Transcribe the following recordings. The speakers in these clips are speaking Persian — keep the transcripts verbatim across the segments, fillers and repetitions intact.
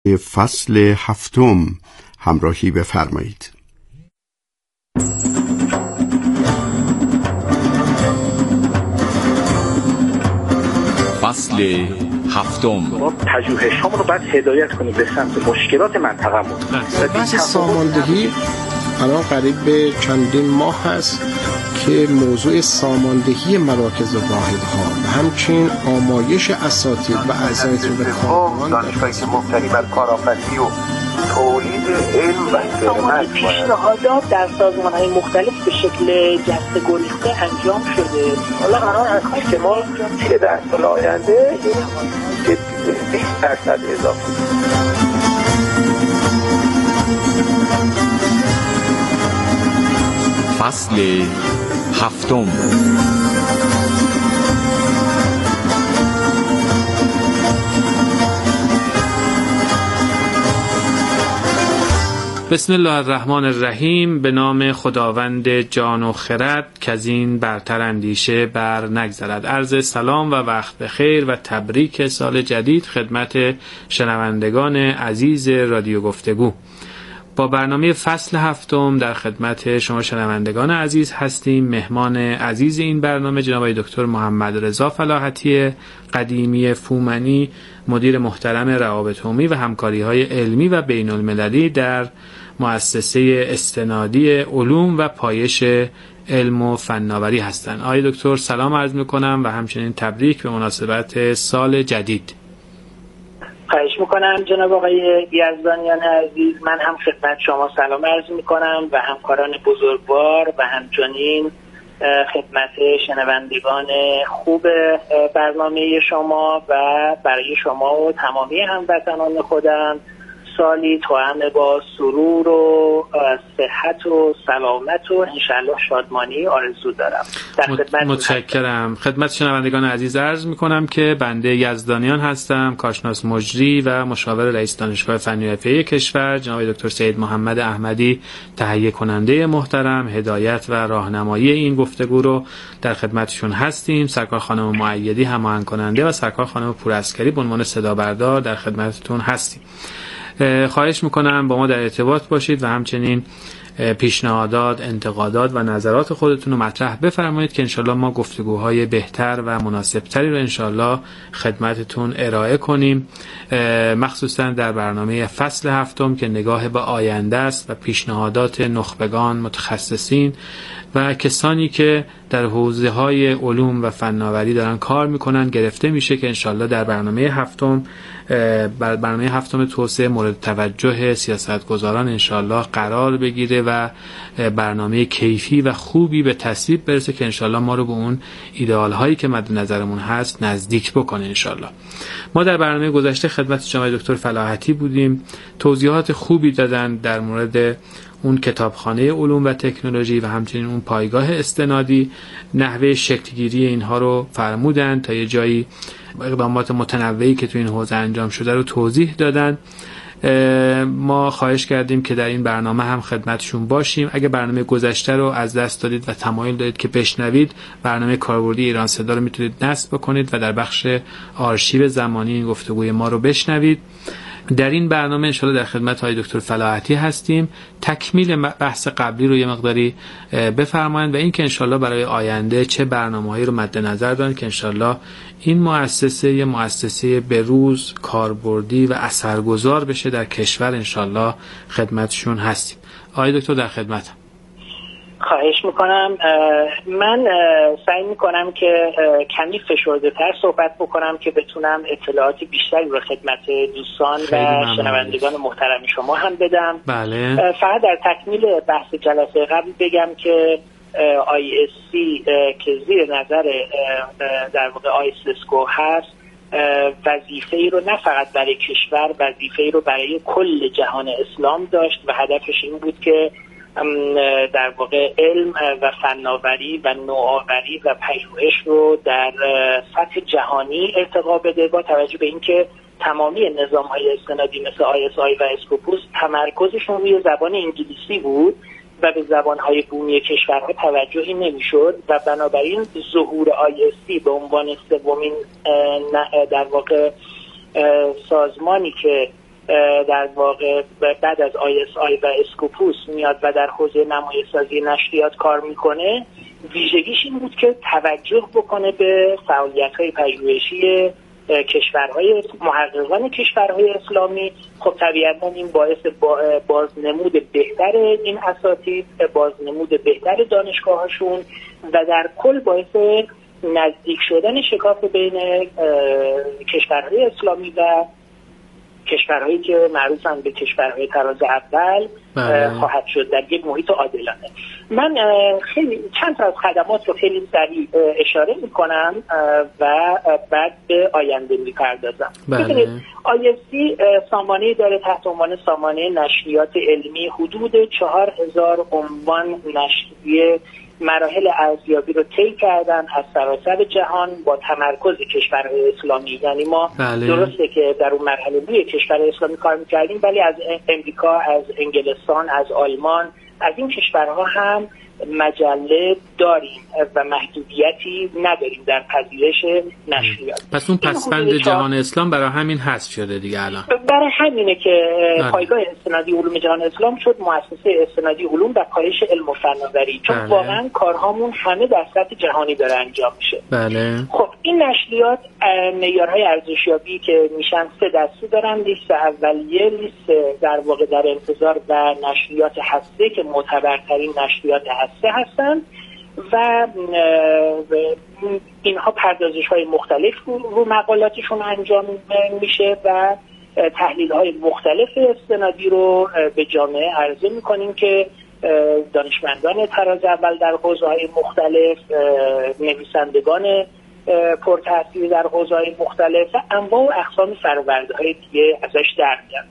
فصل هفتم همراهی بفرمایید. فصل هفتم. ما پژوهش‌هامون رو باید هدایت کنیم به سمت مشکلات منطقه‌مون. بحث ساماندهی الان قریب به چندین ماه هست که موضوع ساماندهی مراکز واحدها و همچنین آمایش اساتید و اعضای طول کارگران دانشگاهی که مبتنی بر کارآفرینی و تولید علم و خدمت پیشنهادات در سازمان‌های مختلف به شکل جسته گریخته انجام شده. حالا قرار است که ما چه در سال آینده بیست درصد اضافه فصل هفتم. بسم الله الرحمن الرحیم. به نام خداوند جان و خرد که از این برتر اندیشه بر نگذرد. عرض سلام و وقت بخیر و تبریک سال جدید خدمت شنوندگان عزیز رادیو گفتگو. با برنامه فصل هفتم در خدمت شما شنوندگان عزیز هستیم. مهمان عزیز این برنامه جناب آقای دکتر محمد رضا فلاحتی قدیمی فومنی، مدیر محترم روابط عمومی و همکاری‌های علمی و بین‌المللی در مؤسسه استنادی علوم و پایش علم و فناوری هستند. آقای دکتر سلام عرض می‌کنم و همچنین تبریک به مناسبت سال جدید. خواهش میکنم جناب آقای یزدانیان عزیز. من هم خدمت شما سلام عرض میکنم و همکاران بزرگوار و همچنین خدمت شنوندگان خوب برنامه شما و برای شما و تمامی هموطنان خودم سالی توأم با سرور و صحت و سلامت و انشالله شادمانی آرزو دارم. در خدمت متشکرم. خدمت شنوندگان عزیز عرض میکنم که بنده یزدانیان هستم، کارشناس مجری و مشاور رئیس دانشگاه فنی و حرفه‌ای کشور، جناب دکتر سید محمد احمدی تهیه کننده محترم هدایت و راهنمایی این گفتگو رو در خدمتشون هستیم. سرکار خانم مؤیدی هماهنگ کننده و سرکار خانم پورعسکری به عنوان صدابردار در خدمتتون هستیم. خواهش میکنم با ما در ارتباط باشید و همچنین پیشنهادات، انتقادات و نظرات خودتون رو مطرح بفرمایید که انشالله ما گفتگوهای بهتر و مناسبتری رو انشالله خدمتتون ارائه کنیم، مخصوصا در برنامه فصل هفتم که نگاه به آینده است و پیشنهادات نخبگان، متخصصین و کسانی که در حوزه‌های علوم و فناوری دارن کار میکنن گرفته میشه که انشالله در برنامه هفتم بر برنامه هفتم توسعه مورد توجه سیاستگزاران انشالله قرار بگیره و برنامه کیفی و خوبی به تصویب برسه که انشالله ما رو به اون ایدئال هایی که مد نظرمون هست نزدیک بکنه انشالله. ما در برنامه گذشته خدمت جناب دکتر فلاحتی بودیم، توضیحات خوبی دادن در مورد اون کتابخانه علوم و تکنولوژی و همچنین اون پایگاه استنادی، نحوه شکلگیری اینها رو فرمودن، تا یه جایی اقدامات متنوعی که تو این حوزه انجام شده رو توضیح دادن. ما خواهش کردیم که در این برنامه هم خدمتشون باشیم. اگه برنامه گذشته رو از دست دادید و تمایل دارید که بشنوید، برنامه کاربردی ایران صدا رو میتونید نصب بکنید و در بخش آرشیو زمانی این گفتگوی ما رو بشنوید. در این برنامه انشاءالله در خدمت های دکتر فلاحتی هستیم. تکمیل بحث قبلی رو یه مقداری بفرمایند و این که انشاءالله برای آینده چه برنامه‌هایی رو مد نظر دارن که انشاءالله این مؤسسه یه مؤسسه بروز، کاربردی و اثرگذار بشه در کشور. انشاءالله خدمتشون هستیم. آقای دکتر در خدمتم. خواهش میکنم. من سعی میکنم که کمی فشرده تر صحبت بکنم که بتونم اطلاعاتی بیشتری رو خدمت دوستان و شنوندگان محترم شما هم بدم. بله. فقط در تکمیل بحث جلسه قبل بگم که آی اس سی که زیر نظر در واقع آی سیسکو هست، وظیفه ای رو نه فقط برای کشور، وظیفه ای رو برای کل جهان اسلام داشت و هدفش این بود که در واقع علم و فناوری و نوآوری و پژوهش رو در سطح جهانی ارتقا بده، با توجه به اینکه تمامی نظام‌های استنادی مثل آی اس آی و اسکوپوس تمرکزشون روی زبان انگلیسی بود و به زبان‌های بومی کشورها توجهی نمی‌شد و بنابراین ظهور آی اس سی به عنوان سومین در واقع سازمانی که در واقع بعد از آی اس آی و اسکوپوس میاد و در حوزه نمایش‌سازی نشریات کار میکنه، ویژگیش این بود که توجه بکنه به فعالیت‌های پژوهشی کشورهای محققان کشورهای اسلامی. خب طبیعتاً این باعث بازنمود بهتر این اساتید، بازنمود بهتر دانشگاه‌هاشون و در کل باعث نزدیک شدن شکاف بین کشورهای اسلامی و کشورهایی که معروفن به کشورهای طراز اول خواهد شد در یک محیط عادلانه. من خیلی چند تا از خدمات رو خیلی سریع اشاره میکنم و بعد به آینده میپردازم. ببینید آی اس سی سامانه‌ای داره تحت عنوان سامانه نشریات علمی، حدود چهار هزار عنوان نشریه مراحل ارزیابی رو طی کردن از سراسر جهان با تمرکز کشورهای اسلامی. یعنی ما بله. درسته که در اون مرحله روی کشور اسلامی کار میکردیم، ولی از امریکا، از انگلستان، از آلمان، از این کشورها هم مجله داریم و محدودیتی نداریم در پذیرش نشریات. پس اون پسوند جهان اسلام برای همین حذف شده دیگه الان. برای همینه که پایگاه استنادی علوم جهان اسلام شد مؤسسه استنادی علوم و پایش علم و فناوری، چون بله. واقعا کارهامون همه در سطح جهانی داره انجام میشه. بله. خب این نشریات معیارهای ارزشیابی که میشن سه دسته دارن. لیست اولیه، لیست در واقع در انتظار و نشریات هسته که معتبرترین نشریات هسته هستند و اینها پردازش های مختلف رو مقالاتشون انجام میشه و تحلیل های مختلف استنادی رو به جامعه عرضه میکنیم که دانشمندان طراز اول در حوزه های مختلف، نویسندگان پرتأثیر در حوزه های مختلف و انواع و اقسام فرآورده های دیگه ازش در میاد.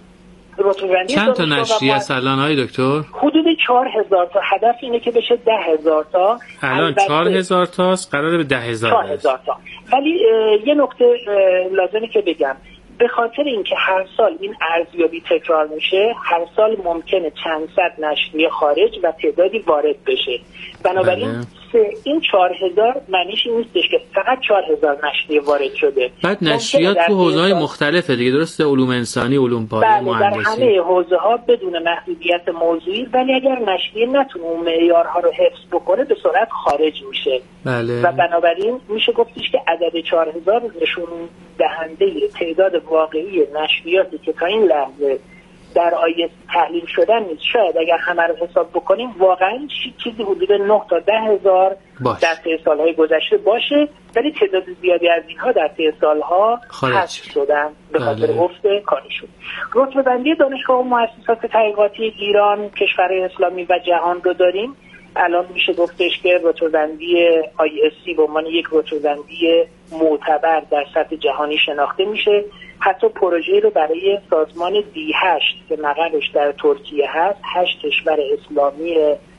چند تا نشریه هست الان های دکتر؟ حدود چهار هزار تا. هدف اینه که بشه ده هزار تا. الان چهار هزار تاست، قراره به ده هزار چهار هزار تا. ولی یه نکته لازمه که بگم، به خاطر اینکه هر سال این ارزیابی تکرار میشه، هر سال ممکنه چند صد نشریه خارج و تعدادی وارد بشه. بنابراین بله. این چهار هزار معنیش این نیستش که فقط چهار هزار نشریه وارد شده. بعد نشریات تو حوزه‌های مختلفه دیگه، درسته؟ علوم انسانی، علوم پایه، بله، مهندسی. در همه حوزه‌ها بدون محدودیت موضوعی، ولی اگر نشریه نتونه اون معیارها رو حفظ بکنه به سرعت خارج میشه. بله. و بنابراین میشه گفتش که عدد چهار هزار نشون دهنده تعداد واقعی نشریاتی که تا این لحظه در آی اس تحلیل شدن نیست. شاید اگر همه رو حساب بکنیم واقعا چیزی حدود نه تا ده هزار در طی سالهای گذشته باشه، ولی تعداد زیادی از اینها در طی سالها حذف شدن به خاطر افت کارشون. رتبه بندی دانشگاه و مؤسسات تحقیقاتی ایران، کشورهای اسلامی و جهان رو داریم. الان میشه گفتش که رتبه بندی آی اس سی به عنوان یک رتبه بندی معتبر در سطح جهانی شناخته میشه. حتی پروژه رو برای سازمان دی هشت که مقرش در ترکیه هست، هشت کشور اسلامی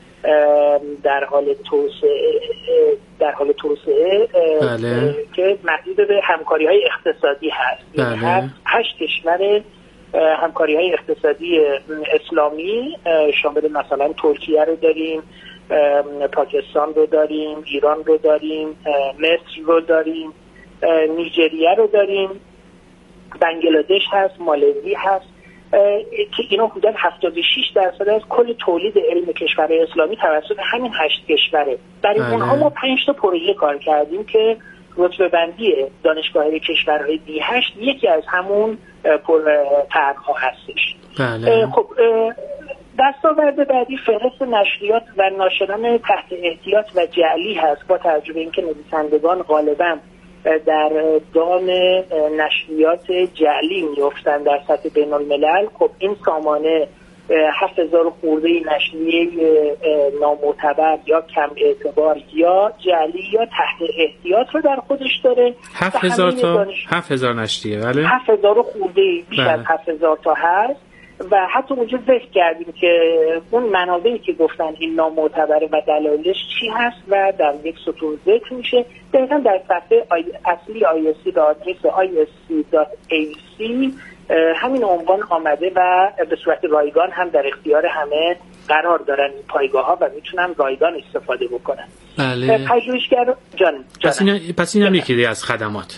در حال توسعه در حال توسعه بله. که محدود به همکاری‌های اقتصادی هست. بله. هشت کشور همکاری‌های اقتصادی اسلامی شامل مثلا ترکیه رو داریم، پاکستان رو داریم، ایران رو داریم، مصر رو داریم، نیجریه رو داریم، بنگلادش هست، مالزی هست که اینا حدود هفتاد و شش درصد از کل تولید علم کشورهای اسلامی توسط همین هشت کشوره. برای اونها ما پنج تا پروژه کار کردیم که رتبه بندی دانشگاه‌های کشورهای دی هشت یکی از همون طرح‌ها هستش. بله. خب دستاورد بعدی فهرست نشریات و ناشران تحت احتیاط و جعلی هست. با توجه به اینکه نویسندگان غالباً در دام نشریات جعلی میفتن در سطح بین الملل، خب این سامانه هفت هزار خورده نشریه نامعتبر یا کم اعتبار یا جعلی یا تحت احتیاط رو در خودش داره. هفت هزار تا هفت هزار نشریه، بله هفت هزار خورده بیش بله. از هفت هزار تا هست و حتی اونجا ذکر کردیم که اون منابعی که گفتن این نامعتبره و دلایلش چی هست و در یک سطور ذکر میشه. دقیقا در صفحه اصلی آی اس سی به آدرس آی اس سی دات ای سی همین عنوان آمده و به صورت رایگان هم در اختیار همه قرار دارن این پایگاه ها و میتونن رایگان استفاده بکنن. بله. پژوهشگر جان پس این پس این هم یکی از خدمات.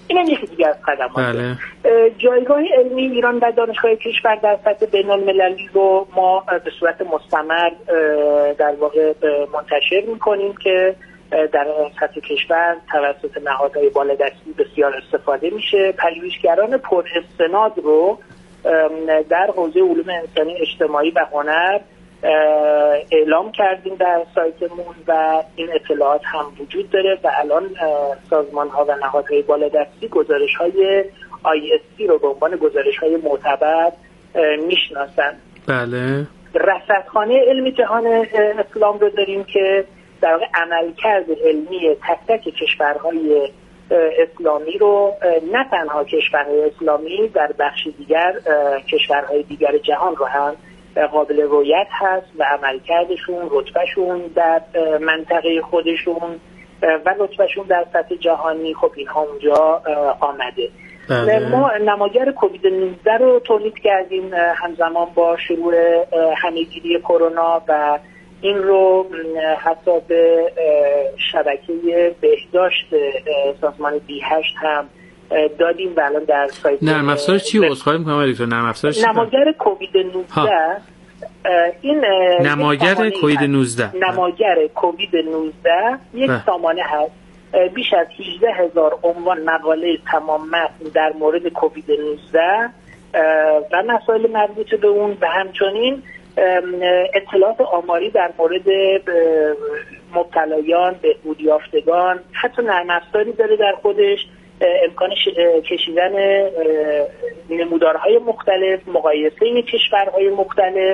این هم یکی دیگه از خدمات. بله. جایگاه علمی ایران و دانشگاه کشور در سطح بین‌المللی رو ما به صورت مستمر در واقع منتشر می‌کنیم که در سطح کشور توسط نهادهای بالادستی بسیار استفاده میشه. پژوهشگران پر استناد رو در حوزه علوم انسانی، اجتماعی و هنر اعلام کردیم در سایتمون و این اطلاعات هم وجود داره و الان سازمان‌ها و نهادهای بالادستی گزارش‌های آی اس سی رو به عنوان گزارش‌های معتبر میشناسن. بله. رصدخانه علمی جهان اسلام رو داریم که در واقع عملکرد علمی تک تک کشورهای اسلامی رو، نه تنها کشورهای اسلامی، در بخش دیگر کشورهای دیگر جهان رو هم قابل رؤیت هست و عملکردشون، رتبهشون در منطقه خودشون و رتبهشون در سطح جهانی، خب اینها اونجا آمده. بله. ما نماگر کووید نوزده رو تولید کردیم همزمان با شروع همهگیری کرونا و این رو حتی به شبکه بهداشت سازمان بی هشت هم دادیم و الان در سایت نرم افزار چی عذرخواهی می‌کنم دکتر نرم افزار چی؟ نماگر کووید نوزده. این نماگر کووید نوزده نماگر کووید نوزده یک سامانه هست، بیش از هجده هزار عنوان مقاله تمام متن در مورد کووید نوزده و مسائل مربوط به اون و همچنین اطلاعات آماری در مورد مبتلایان، بهبود یافتگان، حتی نرم افزاری داره در خودش، امکان کشیدن نمودارهای مختلف، مقایسه کشورهای مختلف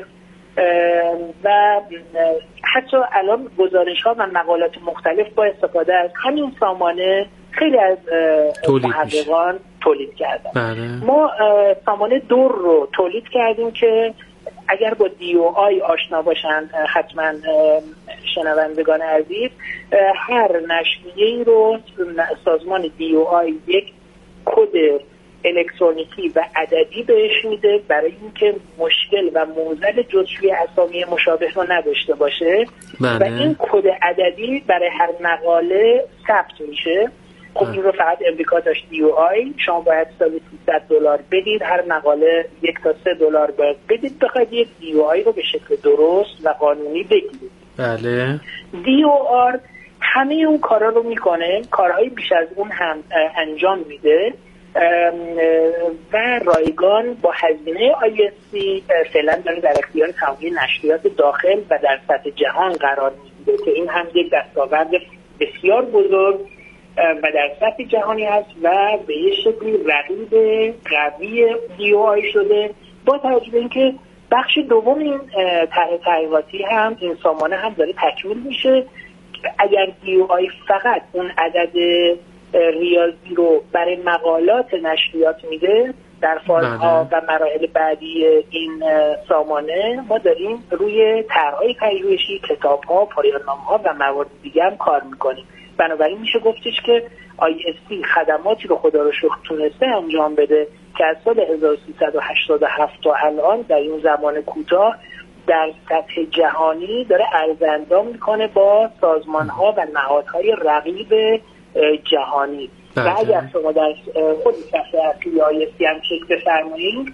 و حتی الان گزارش‌ها و مقالات مختلف با استفاده از همین سامانه خیلی از محققان تولید کردن. بله. ما سامانه دور رو تولید کردیم که اگر با دی او آی آشنا باشن حتما شنوندگان عزیز، هر نشریه‌ای رو سازمان دی او آی یک کد الکترونیکی و عددی بهش میده برای اینکه مشکل و معضل جزئی اسامی مشابه رو نداشته باشه. بله. و این کد عددی برای هر مقاله ثبت میشه. خب این رو فقط امریکا داشت دی او آی، شما باید سالی سیصد دلار بدید، هر مقاله یک تا سه دلار باید بدید بخواید یک دی او آی رو به شکل درست و قانونی بگیرید. بله. دی او آر همه اون کارا رو میکنه، کارهای بیش از اون هم انجام میده و رایگان با هزینه آی اس سی فعلا داره در اختیار تمامی نشریات داخل و در سطح جهان قرار میگیره که این هم یک دستاورد بسیار بزرگ و در سطح جهانی هست و به یه شکلی رقیب قوی دی او آی شده، با توجه به اینکه بخش دوم این طرح تحقیقاتی هم این سامانه هم داره تکمیل میشه. اگر دی او آی فقط اون عدد ریاضی رو برای مقالات نشریات میده در فازها و مراحل بعدی این سامانه، ما داریم روی طرح‌های پژوهشی، کتاب‌ها، پایان‌نامه‌ها و موارد دیگه هم کار میکنیم. بنابراین میشه گفتش که آی اس سی خدماتی رو خدا رو شکر تونسته انجام بده که از سال هزار و سیصد و هشتاد و هفت تا الان در این زمان کوتاه در سطح جهانی داره عرض‌اندام میکنه با سازمان‌ها و نهادهای رقیب جهانی. و اگر شما در خود صفحه اصلی آی اس سی هم چک بفرمایید،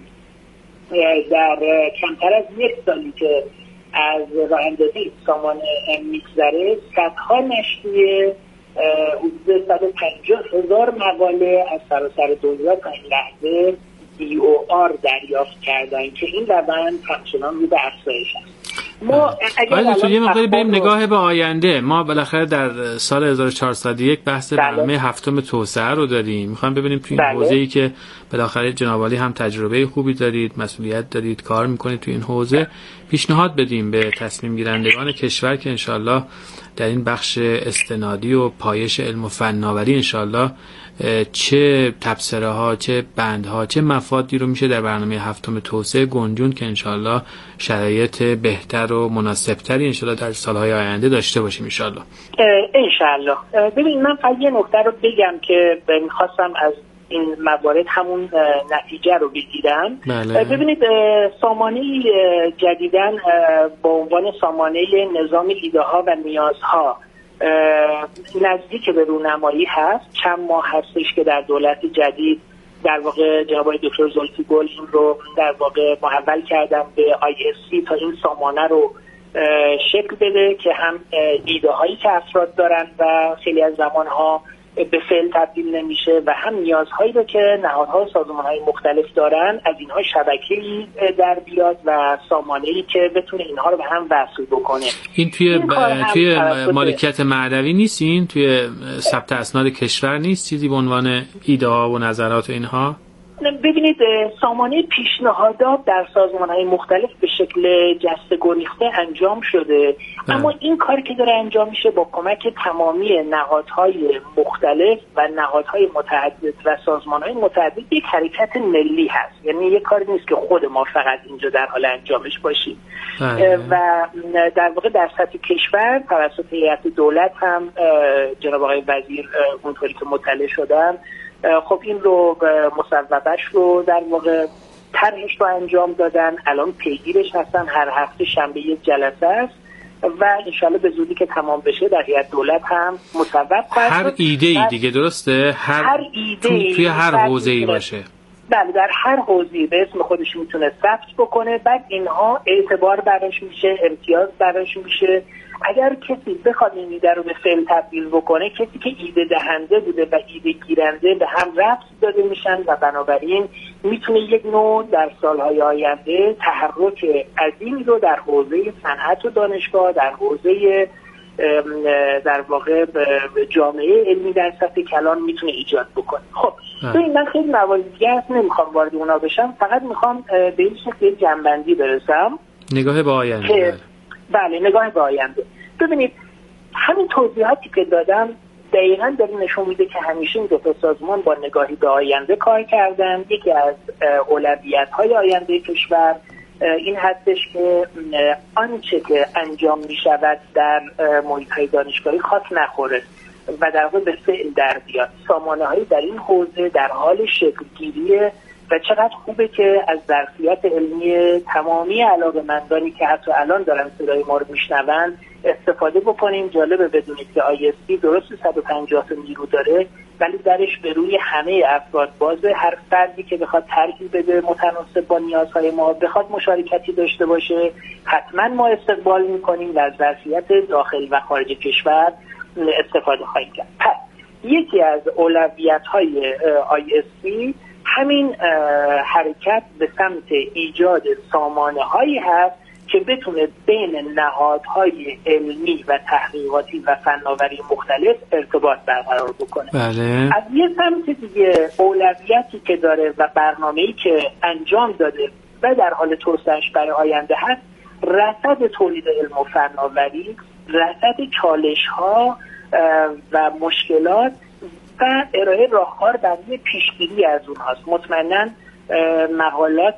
در کمتر از یک سالی که از راه اندازی سامانه میگذره، صدها نشریه حدود صد و پنجاه هزار مقاله از سراسر دنیا تا این لحظه دی او آر دریافت کردن که این روند همچنان رو به افزایش است. ما اگر تو یه مقداری بریم نگاه به آینده، ما بالاخره در سال هزار و چهارصد و یک بحث برنامه هفتم توسعه رو داریم. میخوام ببینیم تو این حوزه‌ای که بالاخره جناب عالی هم تجربه خوبی دارید، مسئولیت دارید، کار میکنید تو این حوزه، پیشنهاد بدیم به تصمیم گیرندگان کشور که انشالله در این بخش استنادی و پایش علم و فناوری انشالله چه تبصره ها، چه بندها، چه مفادی رو میشه در برنامه هفتم توسعه گنجون که انشالله شرایط بهتر و مناسبتری انشالله در سالهای آینده داشته باشیم انشالله. انشالله. ببین من فقط یه نکته رو بگم که میخواستم از این موارد همون نتیجه رو بگیرم. بله. ببینید سامانه جدیدن با عنوان سامانه نظام ایده ها و نیازها نزدیک به رونمایی هست. چند ماه هستش که در دولت جدید در واقع جناب دکتر زلفی گل این رو در واقع محول کردن به آی اس سی تا این سامانه رو شکل بده که هم ایده هایی که افراد دارن و خیلی از زمانها به فعل تبدیل نمیشه و هم نیازهایی رو که نهادها و سازمان‌های مختلف دارن از اینها شبکه‌ای در بیاد و سامانه‌ای که بتونه اینها رو به هم وصل بکنه. این توی این ب... توی مالکیت معنوی نیست، این توی ثبت اسناد کشور نیست، چیزی به عنوان ایده ها و نظرات و اینها؟ ببینید سامانه پیشنهادات در سازمان‌های مختلف به شکل جسته گریخته انجام شده، اما این کاری که داره انجام میشه با کمک تمامی نهادهای مختلف و نهادهای متعدد و سازمان‌های متعدد یک حرکت ملی هست. یعنی یک کاری نیست که خود ما فقط اینجا در حال انجامش باشیم و در واقع در سطح کشور توسط هیئت دولت هم جناب آقای وزیر اونطوری که مطلع شدن خب این رو مصوبهش رو در واقع طرحش رو انجام دادن، الان پیگیرش هستن، هر هفته شنبه یک جلسه است و انشالله به زودی که تمام بشه در هیئت دولت هم مصوب خواهد هر ایده ای دیگه درسته؟ هر, هر ایده ای توی هر حوزه‌ای باشه. بله در هر حوزه‌ای به اسم خودش میتونه ثبت بکنه، بعد اینها اعتبار براش میشه، امتیاز براش میشه. اگر کسی بخواد این ایده رو به فعل تبدیل بکنه، کسی که ایده دهنده بوده و ایده گیرنده به هم ربط داده میشن و بنابراین میتونه یک نوع در سالهای آینده تحرک عظیمی رو در حوزه صنعت و دانشگاه، در حوزه در واقع جامعه علمی در سطح کلان میتونه ایجاد بکنه. خب ببین من خیلی موارد دیگه هست نمیخوام وارد اونا بشم، فقط میخوام به این شکل جنبندی برسم. نگاه به آینده. بله نگاه به آینده. ببینید همین توضیحاتی که دادم دقیقاً داره نشون میده که همیشه این دو تا سازمان با نگاهی به آینده کار کردن. یکی از اولویت‌های آینده کشور این هستش که آنچه که انجام می‌شود در محیط‌های دانشگاهی خاص نخوره و در واقع به فعل در بیاد. سامانه‌هایی در این حوزه در حال شکل‌گیریه و چقدر خوبه که از ظرفیت علمی تمامی علاقه‌مندانی که حتی الان دارن صدای ما رو میشنون استفاده بکنیم. جالبه بدونید که آی اس سی درست صد و پنجاه تا نیرو داره ولی درش به روی همه افراد بازه. هر فردی که بخواد ترکیب بده متناسب با نیازهای ما، بخواد مشارکتی داشته باشه، حتما ما استقبال میکنیم و از ظرفیت داخل و خارج کشور استفاده خواهیم کرد. پس یکی از اولویت‌های آی اس سی همین حرکت به سمت ایجاد سامانه‌هایی هست که بتونه بین نهادهای علمی و تحقیقاتی و فناوری مختلف ارتباط برقرار بکنه. بله. از یه سمت دیگه اولویتی که داره و برنامه‌ای که انجام داده و در حال توسعه‌اش برای آینده هست، رصد تولید علم و فناوری، رصد چالش‌ها و مشکلات و ارائه راهکار برای پیشگیری از اونهاست. مطمئناً مقالات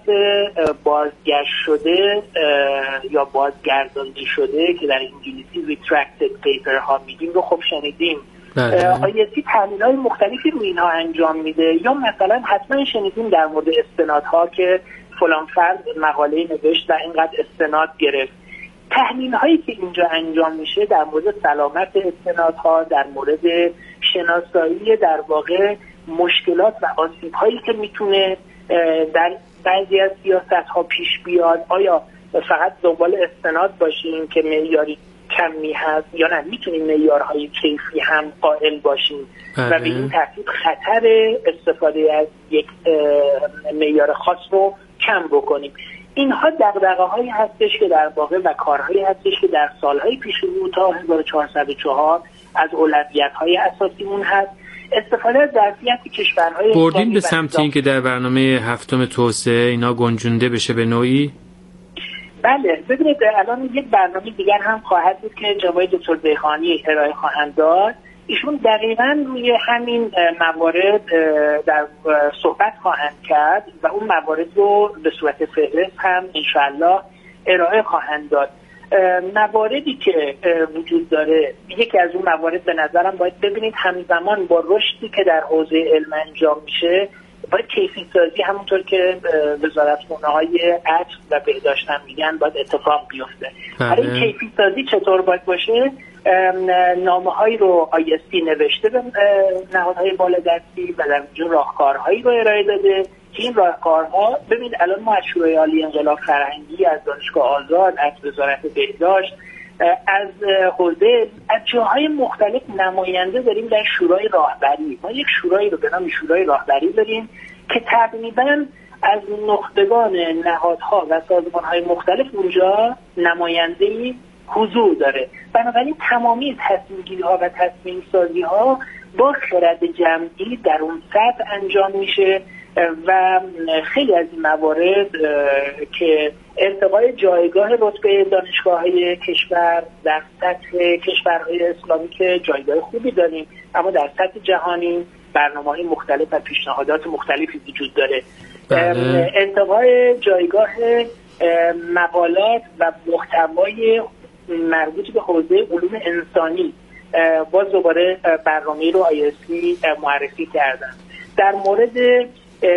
بازگشت شده یا بازگردانده شده که در انگلیسی retracted paper ها میگیم رو خب شنیدیم. آیتی تحلیل‌های مختلفی رو اینها انجام میده، یا مثلا حتما شنیدیم در مورد استنادها که فلان فرد مقاله نوشت و اینقدر استناد گرفت. تحلیل هایی که اینجا انجام میشه در مورد سلامت استنادها، در مورد شناسایی در واقع مشکلات و آسیب هایی که میتونه در بعضی از سیاست ها پیش بیاد، آیا فقط دنبال استناد باشیم که معیاری کمی هست یا نه میتونیم معیارهای کیفی هم قائل باشیم و به این ترتیب خطر استفاده از یک معیار خاص رو کم بکنیم. اینها دغدغه هایی هستش که در واقع و کارهایی هستش که در سالهای پیش رو تا هزار و چهارصد و چهار از اولویت های اساسیمون هست. استفاده از ظرفیت کشورهای بردیم به سمت این که در برنامه هفتم توسعه اینا گنجونده بشه به نوعی. بله ببینید الان یک برنامه دیگر هم خواهد بود که جناب دکتر دیخانی ارائه خواهند داد. ایشون دقیقاً روی همین موارد در صحبت خواهند کرد و اون موارد رو به صورت فهرست هم انشاءالله ارائه خواهند داد. مواردی که وجود داره، یکی از اون موارد به نظرم باید ببینید همزمان با رشدی که در حوزه علم انجام میشه باید کیفی سازی همونطور که وزارتخونه‌های عطف و بهداشت هم میگن باید اتفاق بیفته. برای این کیفی سازی چطور باید باشه؟ نامه هایی رو آی اس سی نوشته به نهادهای بالادستی و در اونجا راهکارهایی رو ارائه داده که این راهکارها، ببینید الان ما از شورای عالی انقلاب فرهنگی، از دانشگاه آزاد، از وزارت بهداشت، از حوزه، از جاهای مختلف نماینده داریم در شورای راهبری. ما یک شورایی رو به نام شورای راهبری داریم که تقریباً از نخبگان نهادها و سازمان‌های مختلف اونجا نماینده‌ای حضور داره. بنابراین تمامی تصمیم‌گیری‌ها و تصمیم‌سازی‌ها با خرد جمعی در اون سطح انجام میشه و خیلی از این موارد که ارتقای جایگاه رتبه دانشگاه‌های کشور در سطح کشورهای اسلامی که جایگاه خوبی داریم، اما در سطح جهانی برنامه‌های مختلف و پیشنهادات مختلفی وجود داره. بله. ارتقای جایگاه مقالات و محتوای مربوط به حوزه علوم انسانی باز دوباره برنامه‌ای رو آی اس سی معرفی کردن. در مورد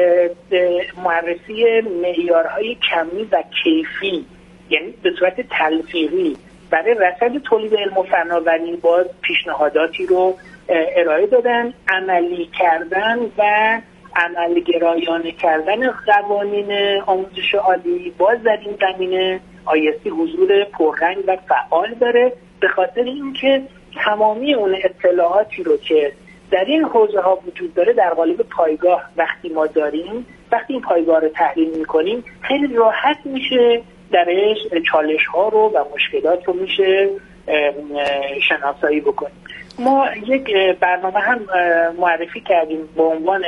معرفی معیارهای کمی و کیفی، یعنی به صورت تلفیقی برای رصد تولید علم و فناوری، باز پیشنهاداتی رو ارائه دادن. عملی کردن و عملگرایانه کردن قوانین آموزش عالی، باز در این زمینه آی اس سی حضور پررنگ و فعال داره، به خاطر اینکه تمامی اون اطلاعاتی رو که در این حوزه ها وجود داره در قالب پایگاه وقتی ما داریم، وقتی این پایگاه رو تحلیل میکنیم خیلی راحت میشه درش چالش ها رو و مشکلات رو میشه شناسایی بکنیم. ما یک برنامه هم معرفی کردیم به عنوان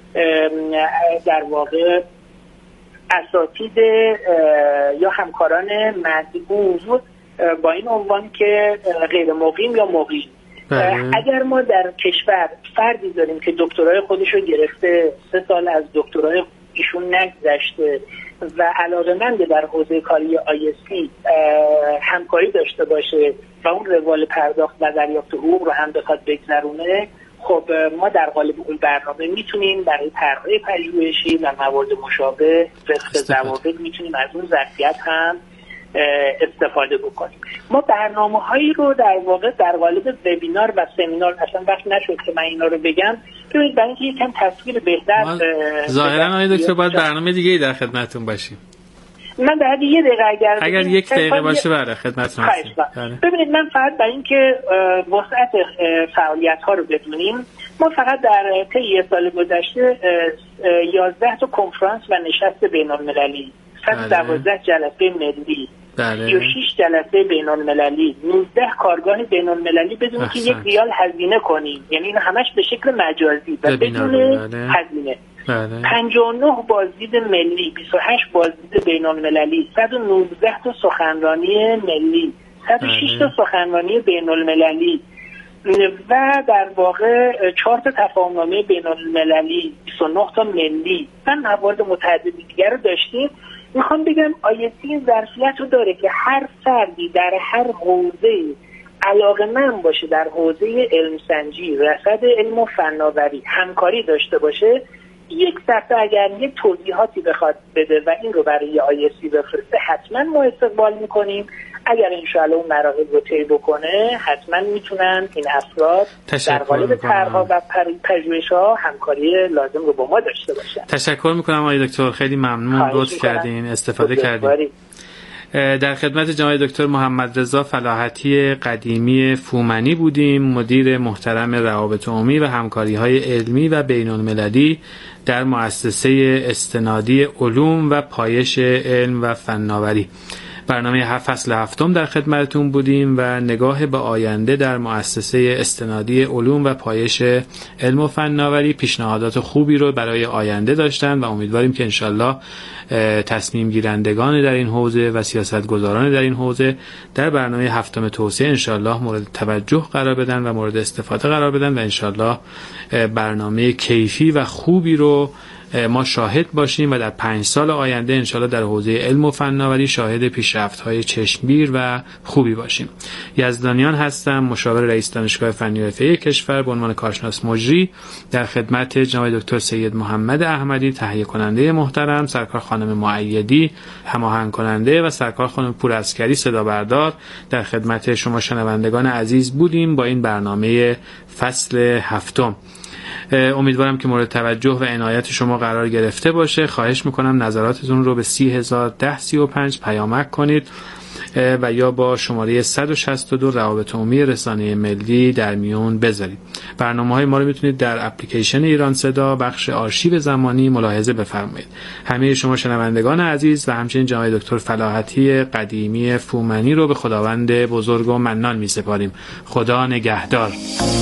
در واقع اساتید یا همکاران مدعو با این عنوان که غیر مقیم یا مقیم. اگر ما در کشور فردی داریم که دکترای خودش رو گرفته، سه سال از دکترای ایشون نگذشته و علاقه‌مند در حوزه کاری آی اس سی همکاری داشته باشه و اون روال پرداخت و دریافت حقوق رو هم بخواد بگذرونه، خب ما در قالب اون برنامه میتونیم برای طرح‌های پژوهشی و موارد مشابه وفق ضوابط میتونیم از اون ظرفیت هم استفاده بکنیم. ما برنامه‌هایی رو در واقع در قالب وبینار و سمینار، اصلا وقت نشد که من اینا رو بگم، ببینید برای اینکه یکم تصویر بهتر ظاهرا آقای دکتر باید برنامه دیگه‌ای در خدمتتون باشیم. من در حد یه دقیقه اگر اگر یک دقیقه باشه برای خدمتتون هستم. ببینید من فقط برای اینکه وسعت فعالیت‌ها رو بدونیم، ما فقط در طی یک سال گذشته یازده تا کنفرانس و نشست بین‌المللی، صد و دوازده جلسه ملی، سی و شش جلسه بین‌المللی، نوزده کارگاه بین‌المللی بدون که یک ریال هزینه کنیم، یعنی این همش به شکل مجازی و بدون هزینه. پنجاه و نه بازدید ملی، بیست و هشت بازدید بین‌المللی، صد و نوزده تا سخنرانی ملی، صد و شش تا سخنرانی بین‌المللی و در واقع چهار تا تفاهمنامه بین‌المللی، بیست و نه تا ملی و موارد متعددی دیگر رو داشتیم. میخوام بگم آی اس سی این ظرفیت رو داره که هر فردی در هر حوزه علاقه‌مند باشه در حوزه علم سنجی، رصد علم و فناوری همکاری داشته باشه، یک صفحه اگر یک توضیحاتی بخواد بده و این رو برای آی اس سی بفرسته، حتما ما استقبال میکنیم. اگر انشاءالله اون مراحل رو طی بکنه، حتما میتونن این افراد در قالب طرح‌ها و پژوهش‌ها همکاری لازم رو با ما داشته باشن. تشکر میکنم آقای دکتر، خیلی ممنون، لطف کردین، استفاده کردین. در خدمت جناب دکتر محمد رضا فلاحتی قدیمی فومنی بودیم، مدیر محترم روابط عمومی و همکاری‌های علمی و بین‌المللی در مؤسسه استنادی علوم و پایش علم و فناوری. برنامه فصل هفتم در خدمتتون بودیم و نگاه به آینده در مؤسسه استنادی علوم و پایش علم و فناوری پیشنهادات خوبی رو برای آینده داشتن و امیدواریم که انشالله تصمیم گیرندگان در این حوزه و سیاستگزاران در این حوزه در برنامه هفتم توسعه انشالله مورد توجه قرار بدن و مورد استفاده قرار بدن و انشالله برنامه کیفی و خوبی رو ما شاهد باشیم و در پنج سال آینده انشالله در حوزه علم و فناوری شاهد پیشرفت‌های چشمگیر و خوبی باشیم. یزدانیان هستم، مشاور رئیس دانشگاه فنی و حرفه‌ای کشور به عنوان کارشناس مجری، در خدمت جناب دکتر سید محمد احمدی تهیه کننده محترم، سرکار خانم مؤیدی هماهنگ کننده و سرکار خانم پورعسکری صدا بردار در خدمت شما شنوندگان عزیز بودیم با این برنامه فصل هفتم. امیدوارم که مورد توجه و عنایت شما قرار گرفته باشه. خواهش میکنم نظراتتون رو به سی هزار ده سی و پنج پیامک کنید و یا با شماره صد و شصت و دو روابط عمومی رسانه ملی در میون بذارید. برنامه‌های ما رو میتونید در اپلیکیشن ایران صدا بخش آرشیو زمانی ملاحظه بفرمایید. همه شما شنوندگان عزیز و همچنین جناب دکتر فلاحتی قدیمی فومنی رو به خداوند بزرگ و منان میسپاریم. خدا نگهدار.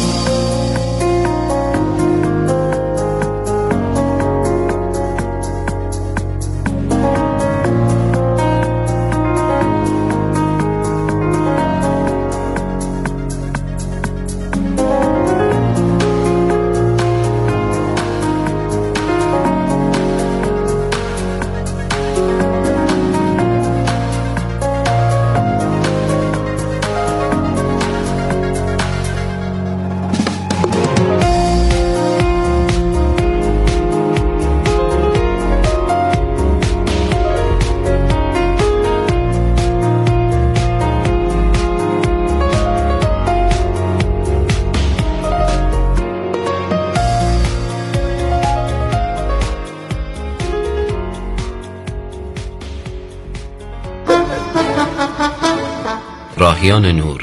راهیان نور.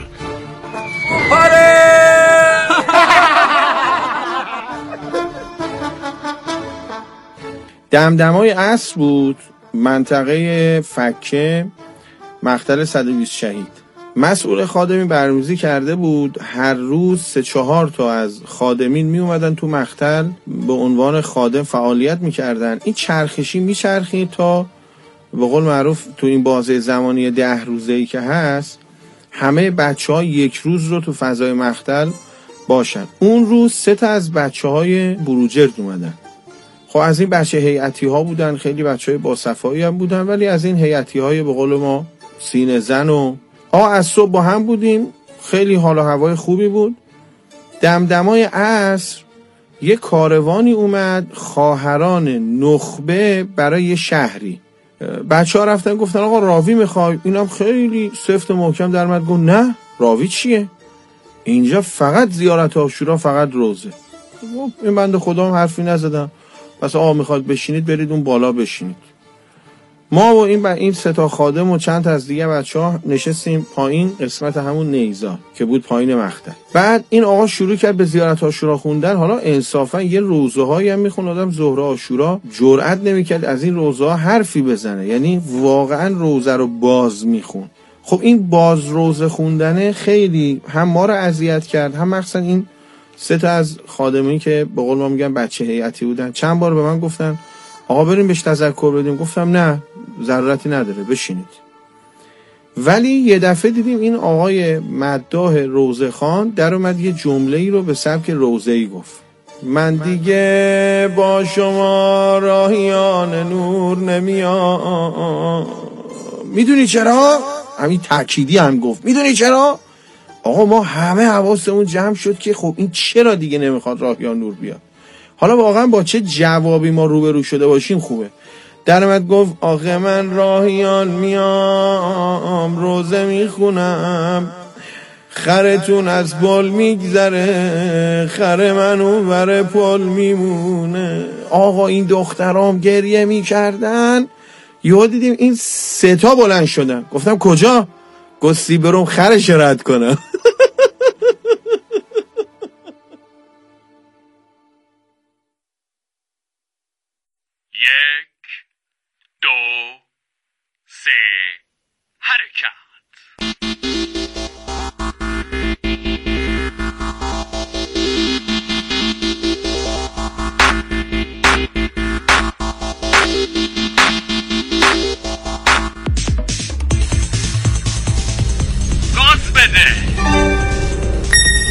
دمدمای عصر بود، منطقه فکه، مقتل صد و بیست شهید. مسئول خادمی برنامه‌ریزی کرده بود هر روز سه چهار تا از خادمین می اومدن تو مقتل به عنوان خادم فعالیت میکردن. این چرخشی میچرخید تا به قول معروف تو این بازه زمانی ده روزه‌ای که هست همه بچه ها یک روز رو تو فضای مقتل باشن. اون روز سه تا از بچه های بروجرد اومدن. خب از این بچه هیئتی ها بودن، خیلی بچه های باصفایی هم بودن، ولی از این هیئتی های به قول ما سینه زن و آه از صبح با هم بودیم. خیلی حال و هوای خوبی بود. دمدمای عصر یه کاروانی اومد خواهران نخبه برای یه شهری. بچه ها رفتن گفتن آقا راوی میخوای؟ اینم خیلی سفت و محکم در اومد گفت نه راوی چیه؟ اینجا فقط زیارت عاشورا، فقط روزه. این بنده خدا هم حرفی نزدم. پس آقا میخواد بشینید برید اون بالا بشینید. ما و این این سه تا خادم و چند تا از دیگه بچه‌ها نشستیم پایین قسمت همون نیزا که بود پایین مقتل. بعد این آقا شروع کرد به زیارت عاشورا خوندن. حالا انصافا یه روزه‌هایی هم میخوند آدم ظهر عاشورا جرئت نمیکرد از این روزها حرفی بزنه، یعنی واقعا روزه رو باز میخون. خب این باز روزه خوندنه خیلی هم ما رو اذیت کرد، هم مخصوصا این سه تا از خادمین که به قول ما میگن بچه هیئتی بودن. چند بار به من گفتن آقا بریم بهش تذکر بدیم. گفتم نه ضرورتی نداره بشینید. ولی یه دفعه دیدیم این آقای مداح روزه خان در اومد یه جمله‌ای رو به سبک روزه‌ای گفت. من دیگه با شما راهیان نور نمیام. میدونی چرا؟ همین تأکیدی هم گفت. میدونی چرا؟ آقا ما همه حواسمون جمع شد که خب این چرا دیگه نمیخواد راهیان نور بیاد. حالا واقعا با چه جوابی ما روبرو شده باشیم خوبه. در اومد گفت آخه من راهیان میام روزه میخونم، خرتون از پل میگذره، خر منو بر پل میمونه. آقا این دخترام گریه میکردن. یهو دیدیم این سه تا بلند شدن. گفتم کجا؟ گفتی برم خرش رد کنم. یک دو سه حرکت. گاز بده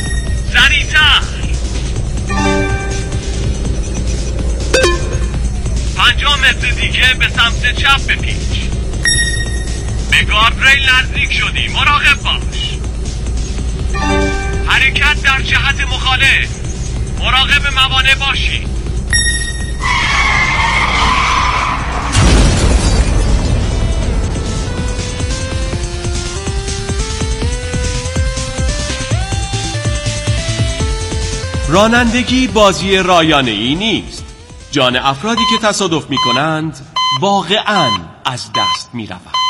سریعتر. عقب بپیچ. به گاردریل نزدیک شدی، مراقب باش. حرکت در جهت مخالف، مراقب موانع باشی. رانندگی بازی رایانه‌ای نیست. جان افرادی که تصادف می کنند واقعاً از دست می روند.